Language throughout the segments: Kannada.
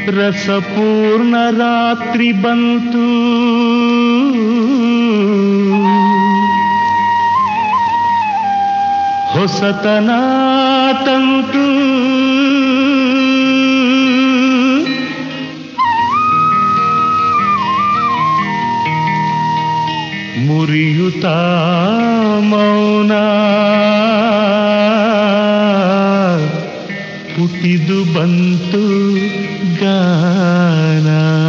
ರಸಪೂರ್ಣ ರಾತ್ರಿ ಬಂತು ಹೊಸತನ ತಂತು ಮುರಿಯುತ್ತಾ ಮೌನ ಹುಟ್ಟಿದು ಬಂತು ಗಾನ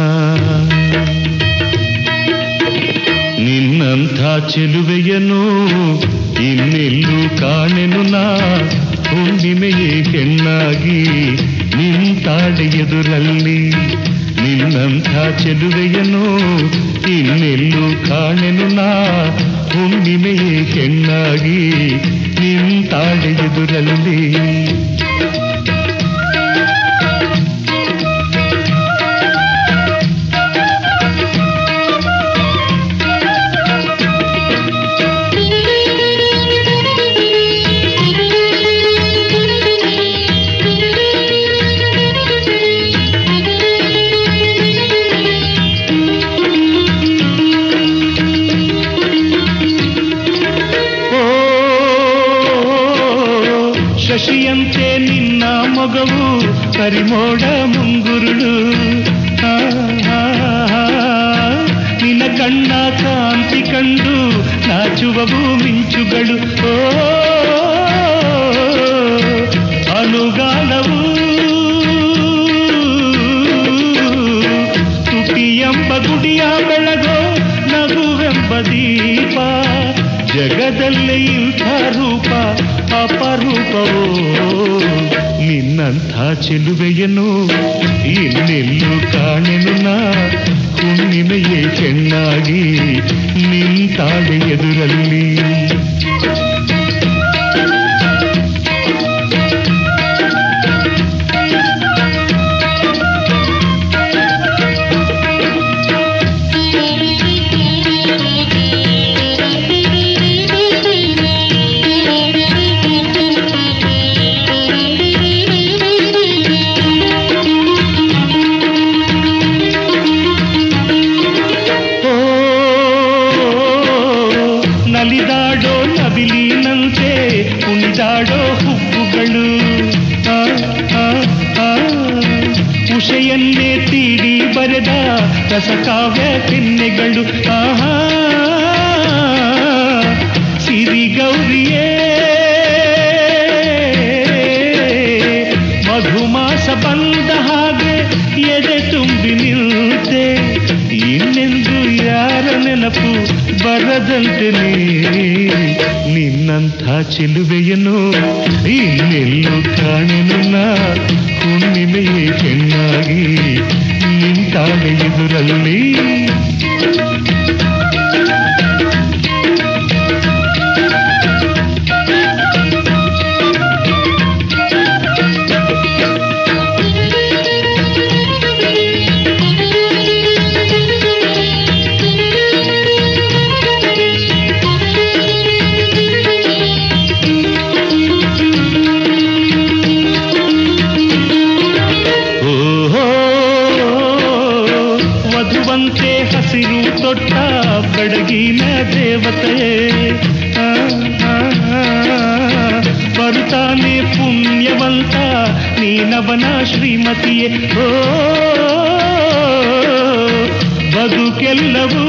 ನಿನ್ನಂಥ ಚೆಲುವೆಯನು ಇನ್ನೆಲ್ಲೂ ಕಾಣೆನು ನಾ ಹುಣ್ಣಿಮೆಯೇ ಹೆಣ್ಣಾಗಿ ನಿಂತಾಳೆ ಎದುರಲ್ಲಿ ನಿನ್ನಂಥ ಚೆಲುವೆಯನು ಇನ್ನೆಲ್ಲೂ ಕಾಣೆನು ನಾ ಹುಣ್ಣಿಮೆಯೇ ಹೆಣ್ಣಾಗಿ ನಿಂತಾಳೆ ಎದುರಲ್ಲಿ ಶಶಿಯಂತೆ ನಿನ್ನ ಮೊಗವು ಕರಿಮೋಡ ಮುಂಗುರುಳು ನಿನ್ನ ಕಣ್ಣ ಕಾಂತಿ ಕಂಡು ನಾಚುವವು ಮಿಂಚುಗಳು ಅನುಗಾಲವು ತುಟಿಯೆಂಬ ಗುಡಿಯ ಬೆಳಗೋ ನಗುವೆಂಬ ದೀಪ ಜಗದಲ್ಲೇ ಇಂಥ ರೂಪ ಅಪರೂಪವೋ ನಿನ್ನಂಥ ಚೆಲುವೆಯನು ಇನ್ನೆಲ್ಲೂ ಕಾಣೆನು ನಾ ಹುಣ್ಣಿಮೆಯೇ ಹೆಣ್ಣಾಗಿ ನಿಂತಾಳೆ ಎದುರಲ್ಲಿ ನಲಿದಾಡೋ ನವಿಲಿನಂತೆ ಕುಣಿದಾಡೋ ಹುಬ್ಬುಗಳು ಉಷೆಯನ್ನೇ ತೀಡಿ ಬರೆದ ರಸಕಾವ್ಯ ಕೆನ್ನೆಗಳು ಸಿರಿಗೌರಿಯೇ ಮಧುಮಾಸ ಬಂದ ಹಾಗೆ ಎದೆ ತುಂಬಿ ನಿಲ್ತೆ ಇನ್ನೆಂದು ಯಾರ ನೆನಪು ಬರದಂತೆ ನಿನ್ನಂಥ ಚೆಲುವೆಯನು ಇನ್ನೆಲ್ಲೂ ಕಾಣೆನು ನಾ ಹುಣ್ಣಿಮೆಯೇ ಹೆಣ್ಣಾಗಿ ನಿಂತಾಳೆ ಎದುರಲ್ಲಿ ಮಧುವಂತೆ ಹಸಿರು ತೊಟ್ಟ ಬಡಗಿನ ದೇವತೆಯೇ ಬರುತ್ತಾನೆ ಪುಣ್ಯವಂತ ನೀನವನ ಶ್ರೀಮತಿಯೇ ಬದುಕೆಲ್ಲವೂ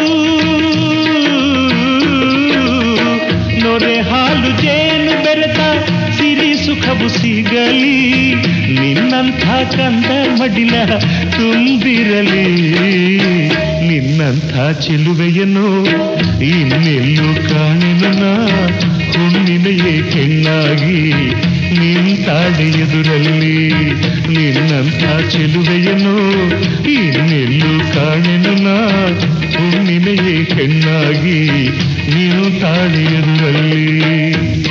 ನೊರೆ ಹಾಲು ಜೇನು ಬೆರೆತ ಸಿರಿ ಸುಖವು ಸಿಗಲಿ ನಿನ್ನಂಥ ಕಂದ ಮಡಿಲ ತುಂಬಿರಲಿ ನಿನ್ನಂಥ ಚೆಲುವೆಯನು ಇನ್ನೆಲ್ಲೂ ಕಾಣೆನು ನಾ ಹುಣ್ಣಿಮೆಯೇ ಹೆಣ್ಣಾಗಿ ನಿಂತಾಳೆ ಎದುರಲ್ಲಿ ನಿನ್ನಂಥ ಚೆಲುವೆಯನು ಇನ್ನೆಲ್ಲೂ ಕಾಣೆನು ನಾ ಹುಣ್ಣಿಮೆಯೇ ಹೆಣ್ಣಾಗಿ ನಿಂತಾಳೆ ಎದುರಲ್ಲಿ